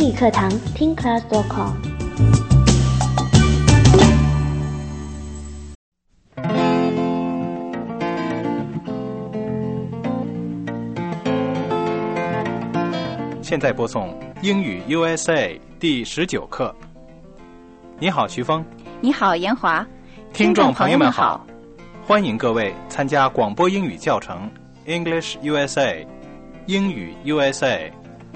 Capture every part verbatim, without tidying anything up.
英语课堂听 class dot com。 现在播送英语 U S A 第十九课。你好，徐峰。 你好，严华。 听众朋友们好，欢迎各位参加广播英语教程 English U S A 英语 U S A。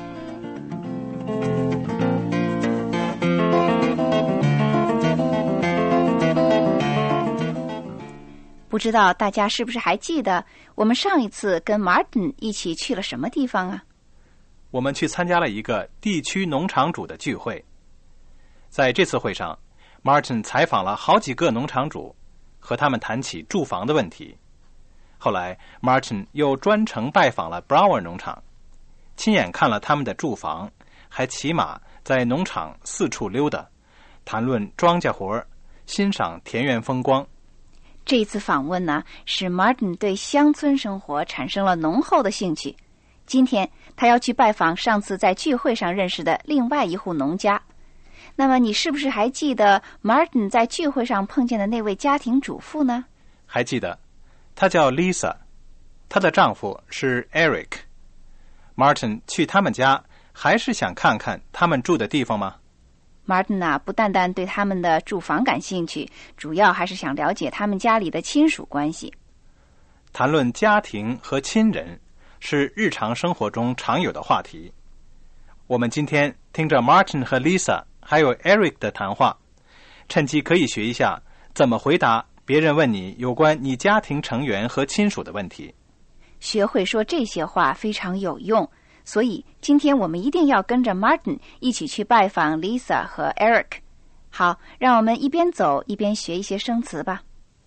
不知道大家是不是还记得我们上一次跟 Martin 一起去了什么地方啊？ 我们去参加了一个地区农场主的聚会。在这次会上， Martin 采访了好几个农场主，和他们谈起住房的问题。后来 Martin 又专程拜访了 Brower 农场，亲眼看了他们的住房，还骑马在农场四处溜达，谈论庄稼活，欣赏田园风光。 这次访问呢，使 Martin 对乡村生活产生了浓厚的兴趣。今天他要去拜访上次在聚会上认识的另外一户农家。那么你是不是还记得 Martin 在聚会上碰见的那位家庭主妇呢？ 还记得，她叫 Lisa， 她的丈夫是 Eric。 Martin 去他们家还是想看看他们住的地方吗？ Martin 啊，不单单对他们的住房感兴趣，主要还是想了解他们家里的亲属关系。 谈论家庭和亲人是日常生活中常有的话题。我们今天听着 Martin 和 Lisa 还有 Eric 的谈话，趁机可以学一下怎么回答别人问你有关你家庭成员和亲属的问题。 学会说这些话非常有用，所以今天我们一定要跟着 Martin 一起去拜访 Lisa 和 Eric。 好，让我们一边走一边学一些生词吧。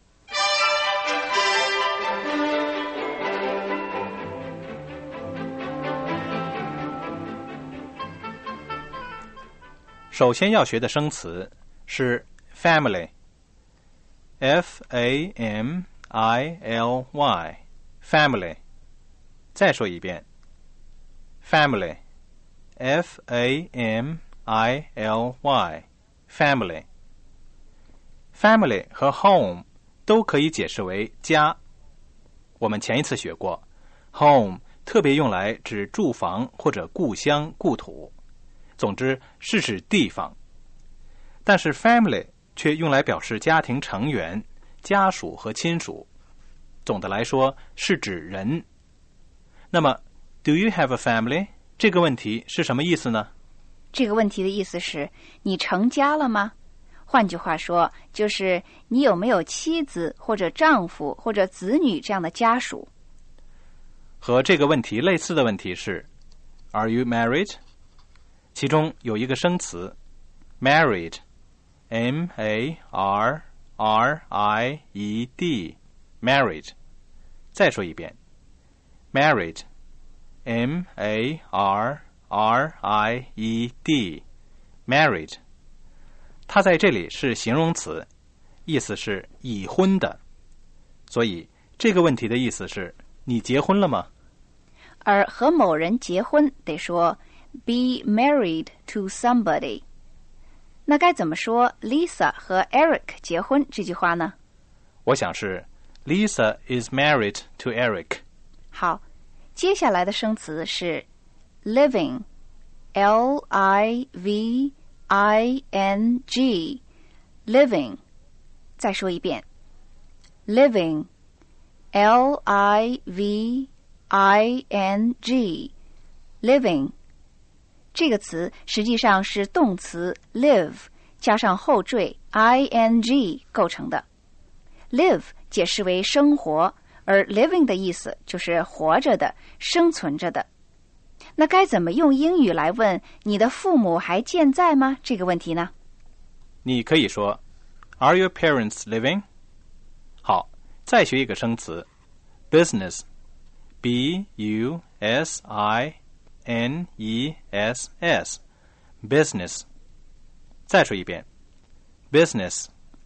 首先要学的生词是 family， F A M I L Y， family。 再说一遍 family， F A M I L Y， family。 family 和 home 都可以解释为家。我们前一次学过 home 特别用来指住房或者故乡故土，总之是指地方。但是 family 却用来表示家庭成员、家属和亲属，总的来说是指人。那么 Do you have a family 这个问题是什么意思呢？ 这个问题的意思是你成家了吗？换句话说，就是你有没有妻子或者丈夫或者子女这样的家属。 和这个问题类似的问题是 Are you married？ 其中有一个生词 married， M A R R I E D， married。 再说一遍 married， M A R R I E D， married。 它在这里是形容词，意思是已婚的，所以这个问题的意思是你结婚了吗？ 而和某人结婚得说 be married to somebody。 那该怎么说 Lisa 和 Eric 结婚这句话呢？ 我想是 Lisa is married to Eric。 好，接下来的生词是 living， L I V I N G， living。 再说一遍 living， L I V I N G， living。 这个词实际上是动词 live 加上后缀 ing 构成的。 live 解释为生活，而 living 的意思就是活着的、生存着的。那该怎么用英语来问你的父母还健在吗这个问题呢？ 你可以说 Are your parents living？ 好，再学一个生词 business， B U S I N E S S， business。 再说一遍 business，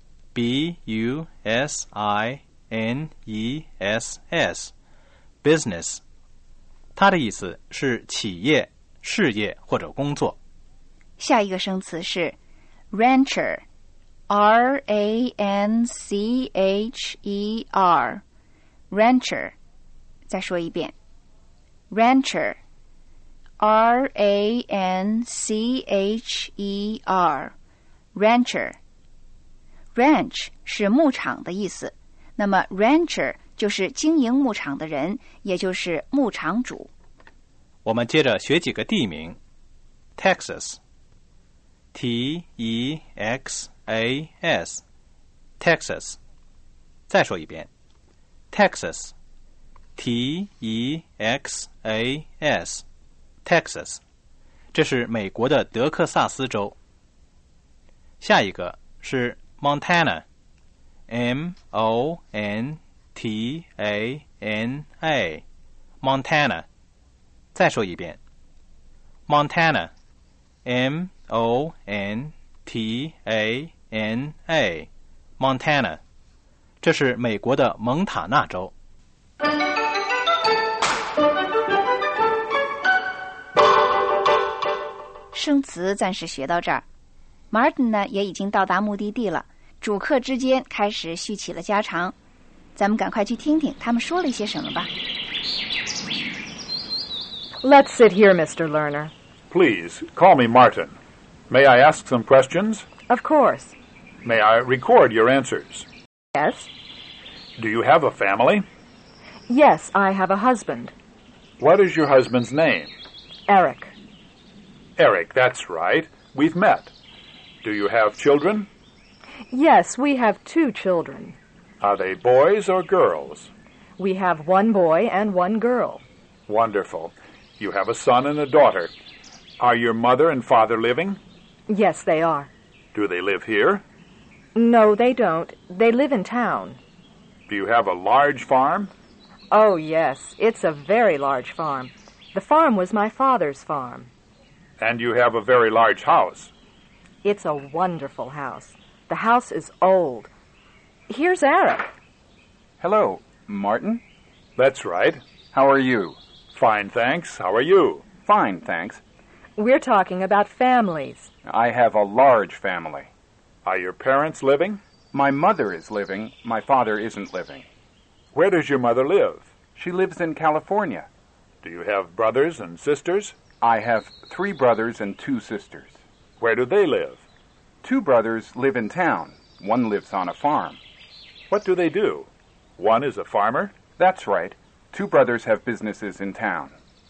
B U S I N E S S， business。 它的意思是企业、事业或者工作。 下一个生词是 rancher, R A N C H E R, rancher. 再说一遍 rancher, R A N C H E R, rancher. Ranch 是牧场的意思，那么 rancher 就是经营牧场的人，也就是牧场主。 我们接着学几个地名。 Texas, T E X A S, Texas. 再说一遍 Texas, T E X A S, Texas. 这是美国的德克萨斯州。下一个是 Montana, M O N T A N A, Montana. 再说一遍 Montana, M O N T A N A, Montana. 这是美国的蒙塔纳州。 生词暂时学到这儿， Martin 呢也已经到达目的地了，主客之间开始叙起了家常。咱们赶快去听听他们说了一些什么吧。 Let's sit here, Mister Lerner. Please, call me Martin. May I ask some questions? Of course. May I record your answers? Yes? Do you have a family? Yes, I have a husband. What is your husband's name? Eric. Eric, that's right. We've met. Do you have children? Yes, we have two children. Are they boys or girls? We have one boy and one girl. Wonderful. You have a son and a daughter. Are your mother and father living? Yes, they are. Do they live here? No, they don't. They live in town. Do you have a large farm? Oh, yes. It's a very large farm. The farm was my father's farm. And you have a very large house. It's a wonderful house. The house is old. Here's Eric. Hello, Martin. That's right. How are you? Fine, thanks. How are you? Fine, thanks. We're talking about families. I have a large family. Are your parents living? My mother is living. My father isn't living. Where does your mother live? She lives in California. Do you have brothers and sisters? I have three brothers and two sisters. Where do they live? Two brothers live in town. One lives on a farm. What do they do? One is a farmer? That's right. Two brothers have businesses in town.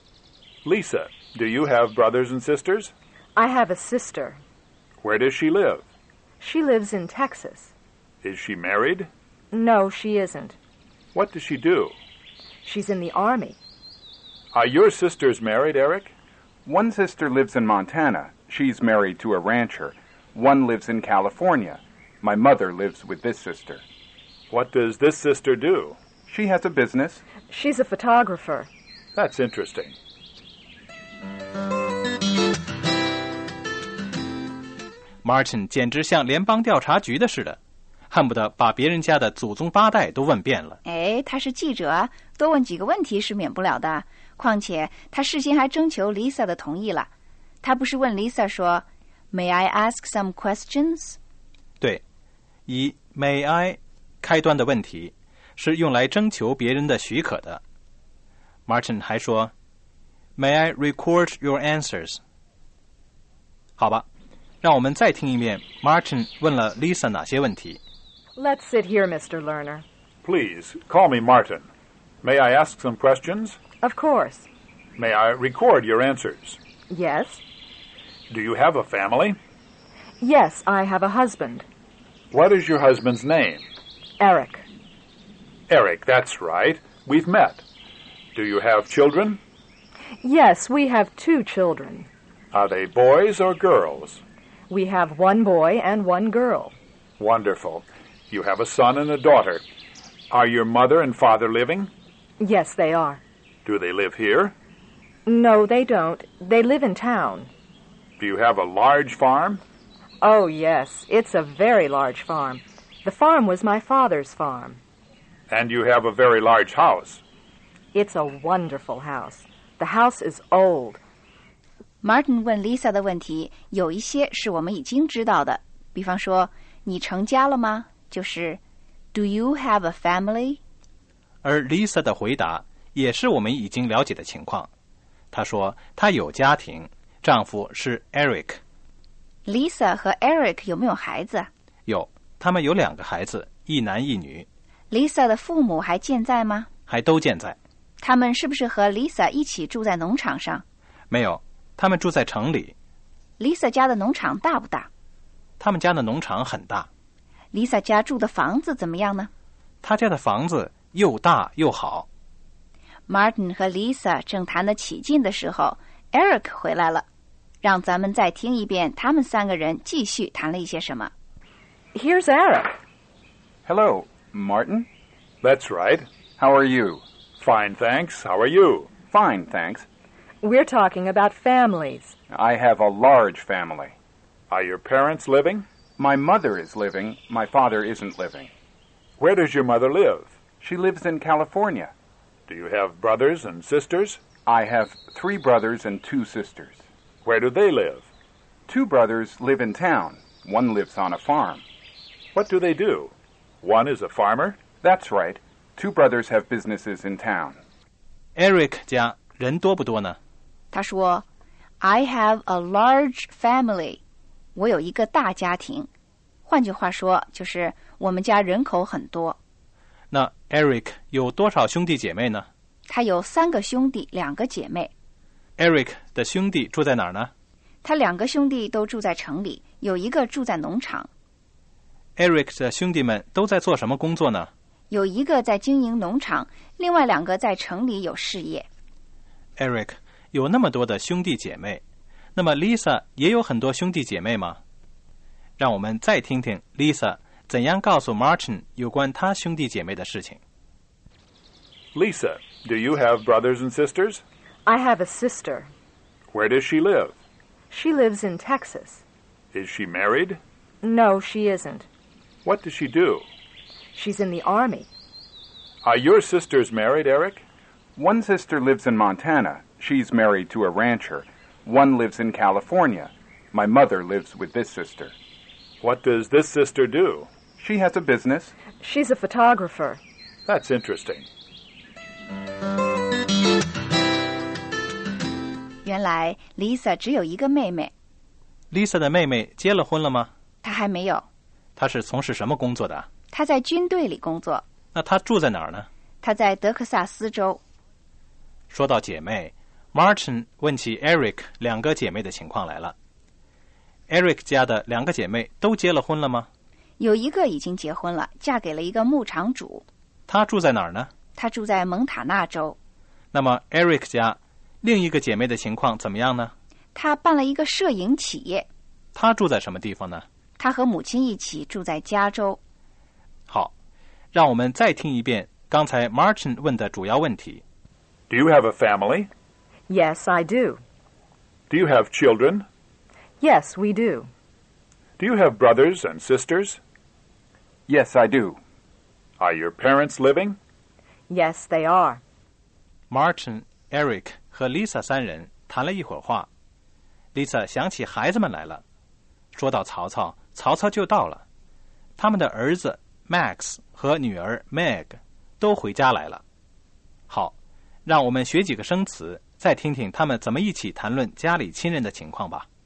Lisa, do you have brothers and sisters? I have a sister. Where does she live? She lives in Texas. Is she married? No, she isn't. What does she do? She's in the Army. Are your sisters married, Eric? One sister lives in Montana. She's married to a rancher. One lives in California. My mother lives with this sister. What does this sister do? She has a business. She's a photographer. That's interesting. Martin 简直像联邦调查局的似的，恨不得把别人家的祖宗八代都问遍了。 哎，他是记者啊，多问几个问题是免不了的。况且他事先还征求 Lisa 的同意了。他不是问 Lisa 说 May I ask some questions? 对，以 May I 开端的问题是用来征求别人的许可的。Martin 还说 May I record your answers? 好吧，让我们再听一遍 Martin 问了 Lisa 哪些问题。 Let's sit here, Mister Lerner. Please, call me Martin. May I ask some questions? Of course. May I record your answers? Yes? Do you have a family? Yes, I have a husband. What is your husband's name? Eric. Eric, that's right. We've met. Do you have children? Yes, we have two children. Are they boys or girls? We have one boy and one girl. Wonderful. You have a son and a daughter. Are your mother and father living? Yes, they are. Do they live here? No, they don't. They live in town. Do you have a large farm? Oh, yes. It's a very large farm. The farm was my father's farm. And you have a very large house. It's a wonderful house. The house is old. Martin 问 Lisa 的问题，有一些是我们已经知道的，比方说你成家了吗？就是 Do you have a family？ 而 Lisa 的回答也是我们已经了解的情况。她说她有家庭，丈夫是 Eric。Lisa 和 Eric 有没有孩子？ 有，他们有两个孩子，一男一女。 Lisa 的父母还健在吗？ 还都健在。 他们是不是和 Lisa 一起住在农场上？ 没有，他们住在城里。 Lisa 家的农场大不大？ 他们家的农场很大。 Lisa 家住的房子怎么样呢？ 他家的房子又大又好。 Martin 和 Lisa 正谈得起劲的时候 ，Eric 回来了。让咱们再听一遍他们三个人继续谈了一些什么。 Here's Eric. Hello, Martin. That's right. How are you? Fine, thanks. How are you? Fine, thanks. We're talking about families. I have a large family. Are your parents living? My mother is living. My father isn't living. Where does your mother live? She lives in California. Do you have brothers and sisters? I have three brothers and two sisters. Where do they live? Two brothers live in town. One lives on a farm. What do they do? One is a farmer? That's right. Two brothers have businesses in town. Eric 家人多不多呢？ 他说 I have a large family. 我有一个大家庭。换句话说，就是我们家人口很多。 那 Eric 有多少兄弟姐妹呢？ 他有三个兄弟，两个姐妹。 Eric 的兄弟住在哪儿呢？ 他两个兄弟都住在城里，有一个住在农场。 Eric 的兄弟们都在做什么工作呢？ 有一个在经营农场，另外两个在城里有事业。 Eric 有那么多的兄弟姐妹，那么 Lisa 也有很多兄弟姐妹吗？让我们再听听 Lisa 怎样告诉 Martin 有关他兄弟姐妹的事情。 Lisa, do you have brothers and sisters? I have a sister. Where does she live? She lives in Texas. Is she married? No, she isn't. What does she do? She's in the Army. Are your sisters married, Eric? One sister lives in Montana. She's married to a rancher. One lives in California. My mother lives with this sister. What does this sister do? She has a business. She's a photographer. That's interesting. 原来 Lisa 只有一个妹妹。 Lisa 的妹妹结了婚了吗？ 她还没有。 她是从事什么工作的？ 她在军队里工作。 那她住在哪儿呢？ 她在德克萨斯州。 说到姐妹 ，Martin 问起 Eric 两个姐妹的情况来了。Eric 家的两个姐妹都结了婚了吗？ 有一个已经结婚了，嫁给了一个牧场主。 她住在哪儿呢？ 她住在蒙塔纳州。 那么 Eric 家另一个姐妹的情况怎么样呢？ 她办了一个摄影企业。 她住在什么地方呢？ 她和母亲一起住在加州。 好，让我们再听一遍刚才 Martin 问的主要问题。 Do you have a family? Yes, I do. Do you have children? Yes, we do. Do you have brothers and sisters? Yes, I do. Are your parents living? Yes, they are. Martin、Eric 和 Lisa 三人谈了一会儿话。Lisa 想起孩子们来了，说到曹操，曹操就到了。他们的儿子 Max 和女儿 Meg 都回家来了。好，让我们学几个生词，再听听他们怎么一起谈论家里亲人的情况吧。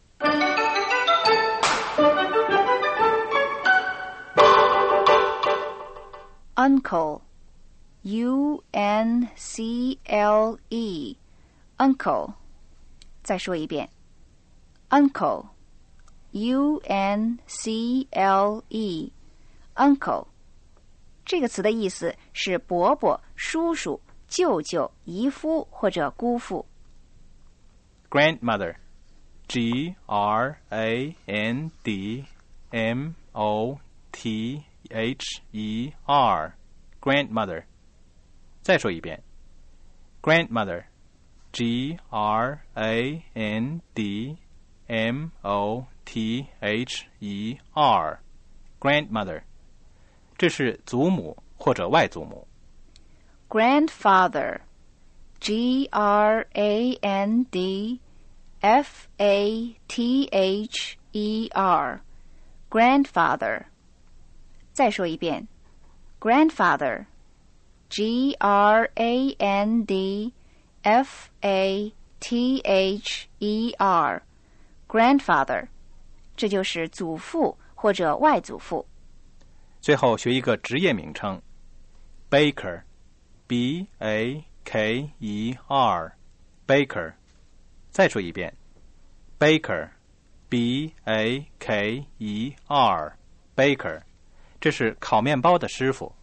Uncle, U N C L E, Uncle. 再说一遍 Uncle, U N C L E, Uncle. 这个词的意思是伯伯、叔叔、舅舅、姨夫或者姑父。 Grandmother, G R A N D M O T H E R, grandmother. 再说一遍 grandmother, G R A N D M O T H E R, grandmother. 这是祖母或者外祖母。 Grandfather, G R A N D F A T H E R grandfather 再说一遍 grandfather G R A N D F A T H E R grandfather 这就是祖父或者外祖父。 最后学一个职业名称 Baker B A K E R Baker 再说一遍 Baker B A K E R Baker 这是烤面包的师傅。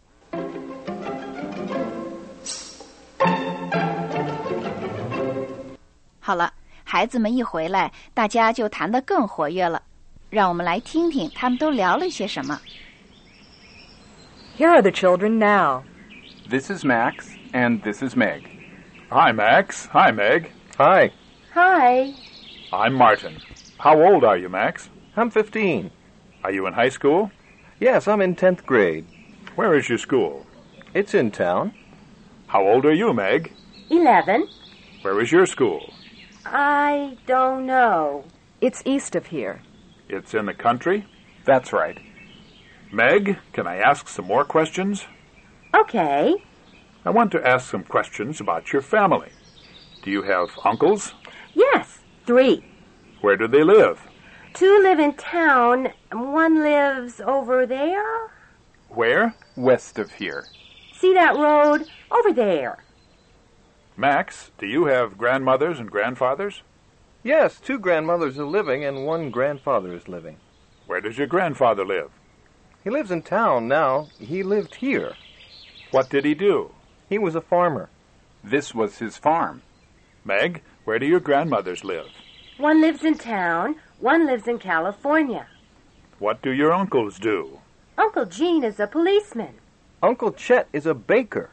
好了，孩子们一回来，大家就谈得更活跃了。让我们来听听他们都聊了些什么。 Here are the children now. This is Max, and this is Meg. Hi, Max. Hi, Meg. Hi, Hi. I'm Martin. How old are you, Max? I'm fifteen. Are you in high school? Yes, I'm in tenth grade. Where is your school? It's in town. How old are you, Meg? Eleven. Where is your school? I don't know. It's east of here. It's in the country? That's right. Meg, can I ask some more questions? Okay. I want to ask some questions about your family. Do you have uncles? Yes, three. Where do they live? Two live in town, and one lives over there. Where? West of here. See that road? Over there. Max, do you have grandmothers and grandfathers? Yes, two grandmothers are living and one grandfather is living. Where does your grandfather live? He lives in town now. He lived here. What did he do? He was a farmer. This was his farm. Meg, where do your grandmothers live? One lives in town, one lives in California. What do your uncles do? Uncle Gene is a policeman. Uncle Chet is a baker.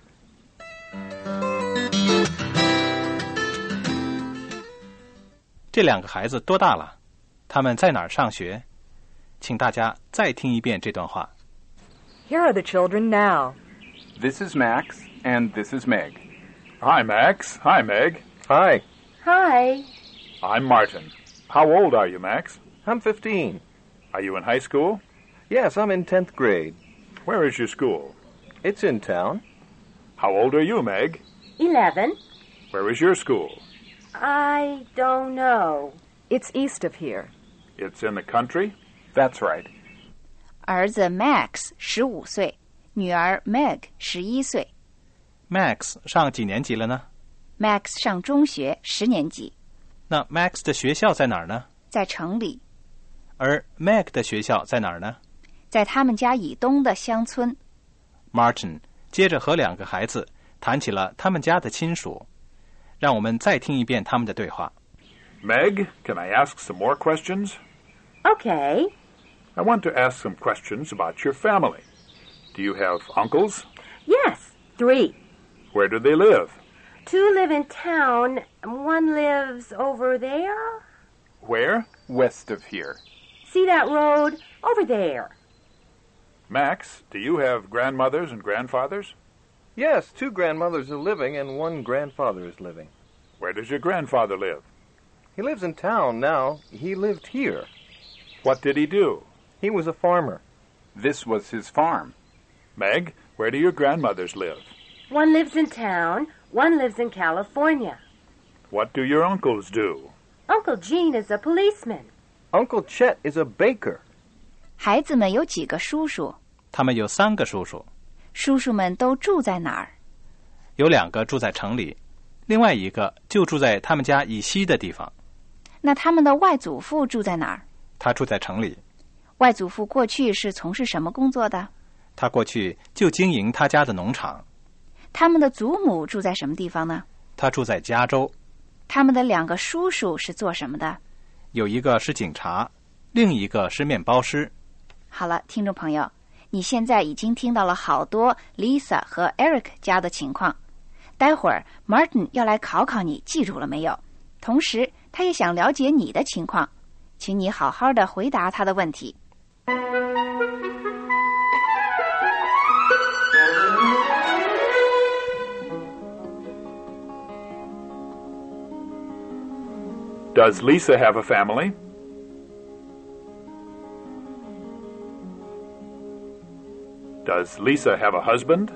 这两个孩子多大了？他们在哪儿上学？请大家再听一遍这段话。 Here are the children now. This is Max, and this is Meg. Hi, Max. Hi, Meg. Hi, Hi. I'm Martin. How old are you, Max? I'm fifteen. Are you in high school? Yes, I'm in tenth grade. Where is your school? It's in town. How old are you, Meg? Eleven. Where is your school? I don't know. It's east of here. It's in the country? That's right. 儿子 Max 十五岁，女儿 Meg 十一岁。 Max 上几年级了呢？ Max 上中学十年级， 那 Max 的学校在哪儿呢？ 在城里， 而 Meg 的学校在哪儿呢？ 在他们家以东的乡村。 Martin 接着和两个孩子谈起了他们家的亲属。让我们再听一遍他们的对话。 Meg, can I ask some more questions? Okay. I want to ask some questions about your family. Do you have uncles? Yes, three. Where do they live? Two live in town, and one lives over there. Where? West of here. See that road? Over there. Max, do you have grandmothers and grandfathers? Yes, two grandmothers are living and one grandfather is living. Where does your grandfather live? He lives in town now. He lived here. What did he do? He was a farmer. This was his farm. Meg, where do your grandmothers live? One lives in town, one lives in California. What do your uncles do? Uncle Gene is a policeman. Uncle Chet is a baker. 孩子们有几个叔叔？ 他们有三个叔叔， 叔叔们都住在哪儿？ 有两个住在城里，另外一个就住在他们家以西的地方。 那他们的外祖父住在哪儿？ 他住在城里。 外祖父过去是从事什么工作的？ 他过去就经营他家的农场。 他们的祖母住在什么地方呢？ 他住在加州。 他们的两个叔叔是做什么的？ 有一个是警察，另一个是面包师。 好了，听众朋友，你现在已经听到了好多 Lisa 和 Eric 家的情况。待会儿 Martin 要来考考你记住了没有，同时他也想了解你的情况，请你好好的回答他的问题。 Does Lisa have a family? Does Lisa have a husband?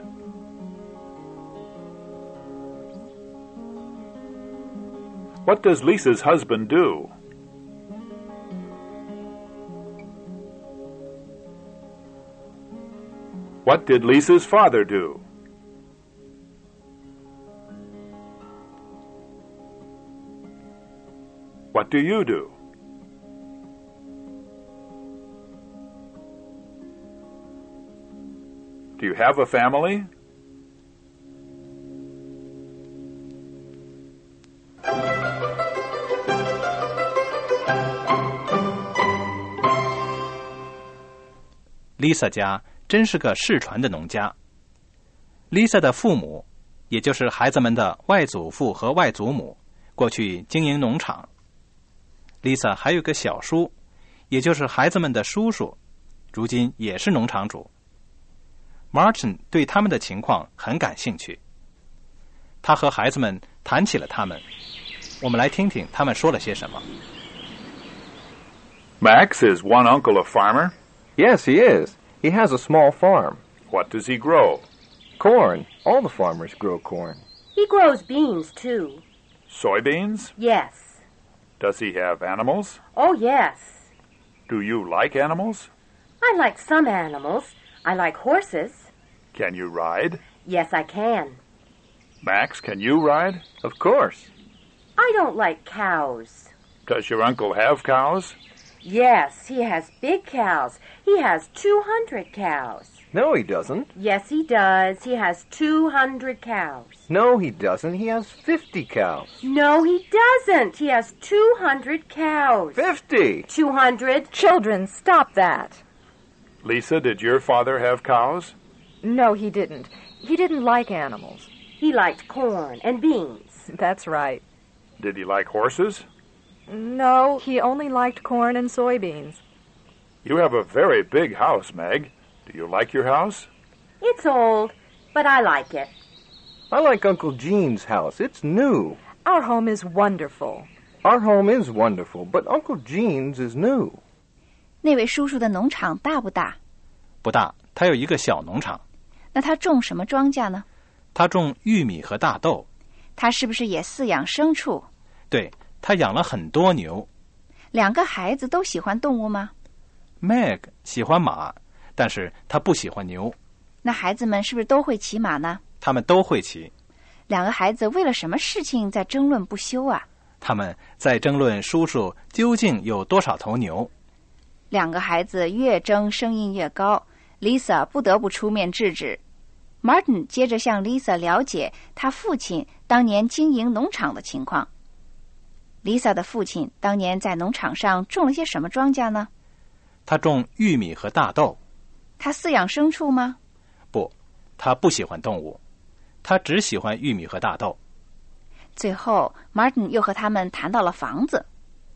What does Lisa's husband do? What did Lisa's father do? What do you do? Do you have a family? Lisa 家真是个世传的农家。Lisa 的父母，也就是孩子们的外祖父和外祖母，过去经营农场。Lisa 还有个小叔，也就是孩子们的叔叔，如今也是农场主。Martin 对他们的情况很感兴趣，他和孩子们谈起了他们。我们来听听他们说了些什么。 Max, is one uncle a farmer? Yes, he is. He has a small farm. What does he grow? Corn. All the farmers grow corn. He grows beans, too. Soybeans? Yes. Does he have animals? Oh, yes. Do you like animals? I like some animals. I like horses. Can you ride? Yes, I can. Max, can you ride? Of course. I don't like cows. Does your uncle have cows? Yes, he has big cows. He has two hundred cows. No, he doesn't. Yes, he does. He has two hundred cows. No, he doesn't. He has fifty cows. No, he doesn't. He has two hundred cows. Fifty! two hundred. Children, stop that. Lisa, did your father have cows? No, he didn't. He didn't like animals. He liked corn and beans. That's right. Did he like horses? No, he only liked corn and soybeans. You have a very big house, Meg. Do you like your house? It's old, but I like it. I like Uncle Gene's house. It's new. Our home is wonderful. Our home is wonderful, but Uncle Gene's is new. 那位叔叔的农场大不大？ 不大，他有一个小农场。 那他种什么庄稼呢？ 他种玉米和大豆。 他是不是也饲养牲畜？ 对，他养了很多牛。 两个孩子都喜欢动物吗？ Meg 喜欢马，但是他不喜欢牛。 那孩子们是不是都会骑马呢？ 他们都会骑。 两个孩子为了什么事情在争论不休啊？ 他们在争论叔叔究竟有多少头牛。 两个孩子越争声音越高， Lisa 不得不出面制止。Martin 接着向 Lisa 了解他父亲当年经营农场的情况。Lisa 的父亲当年在农场上种了些什么庄稼呢？ 他种玉米和大豆。 他饲养牲畜吗？ 不，他不喜欢动物，他只喜欢玉米和大豆。 最后 Martin 又和他们谈到了房子。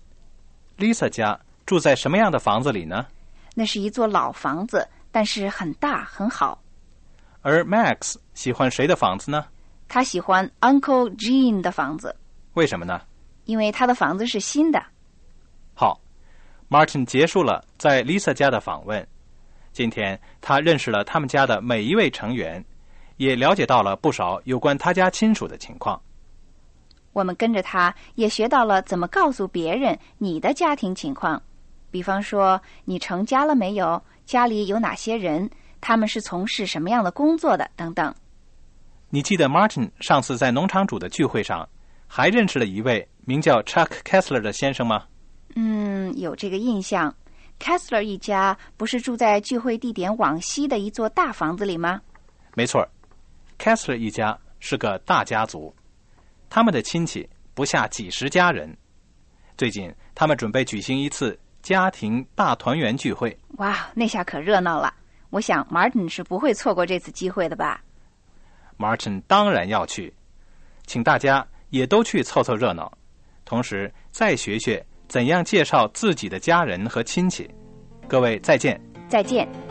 Lisa 家住在什么样的房子里呢？ 那是一座老房子，但是很大很好。 而 Max 喜欢谁的房子呢？ 他喜欢 Uncle Gene 的房子。 为什么呢？ 因为他的房子是新的。 好， Martin 结束了在 Lisa 家的访问。今天他认识了他们家的每一位成员，也了解到了不少有关他家亲属的情况。 我们跟着他也学到了怎么告诉别人你的家庭情况，比方说你成家了没有，家里有哪些人，他们是从事什么样的工作的等等。 你记得 Martin 上次在农场主的聚会上还认识了一位名叫 Chuck Kessler 的先生吗？ 嗯，有这个印象。Kessler 一家不是住在聚会地点往西的一座大房子里吗？ 没错， Kessler 一家是个大家族，他们的亲戚不下几十家人。最近他们准备举行一次家庭大团圆聚会。 哇，那下可热闹了。我想 Martin 是不会错过这次机会的吧。 Martin 当然要去，请大家也都去凑凑热闹，同时再学学怎样介绍自己的家人和亲戚。各位再见。 再见。